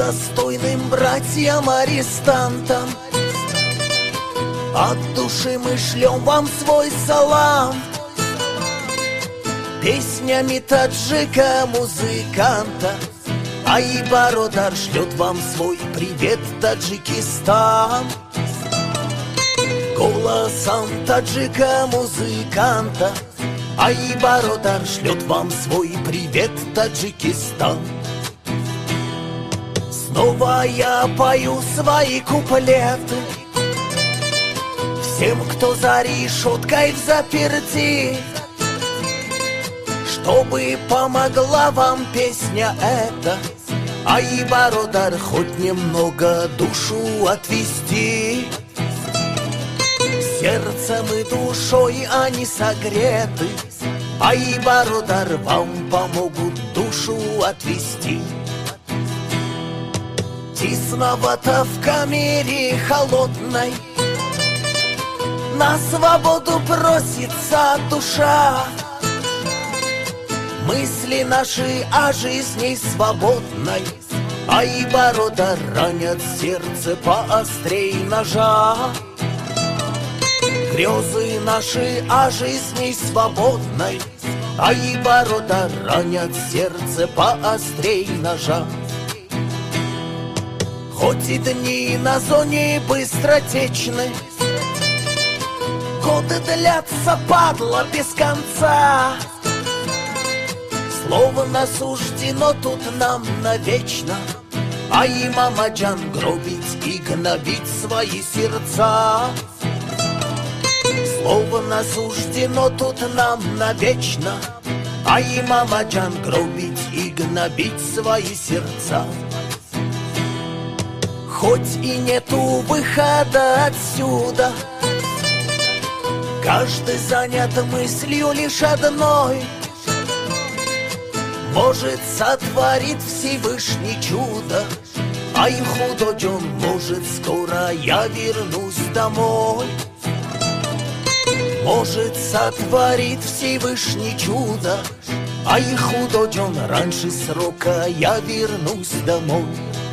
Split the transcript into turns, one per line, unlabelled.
достойным братьям-арестантам от души мы шлем вам свой салам. Песнями таджика-музыканта Ай-Бародар шлет вам свой привет, Таджикистан. Голосом таджика-музыканта Ай-Бародар шлет вам свой привет, Таджикистан. Снова я пою свои куплеты всем, кто за решеткой взаперти, чтобы помогла вам песня эта, Ай-Бародар, хоть немного душу отвести. Сердцем и душой они согреты, Ай-Бародар, вам помогут душу отвести. Тесновато в камере холодной, на свободу просится душа. Мысли наши о жизни свободной Ай-Бародар ранят сердце поострей ножа. Грезы наши о жизни свободной Ай-Бародар ранят сердце поострей ножа. Хоть и дни на зоне быстротечны, годы длятся, падла, без конца. Словно суждено тут нам навечно Ай-Мамаджан гробить и гнобить свои сердца. Словно суждено тут нам навечно Ай-Мамаджан гробить и гнобить свои сердца. Хоть и нету выхода отсюда, каждый занят мыслью лишь одной: может, сотворит Всевышний чудо, Ай худоджон, может, скоро я вернусь домой. Может, сотворит Всевышний чудо, Ай худоджон, раньше срока я вернусь домой.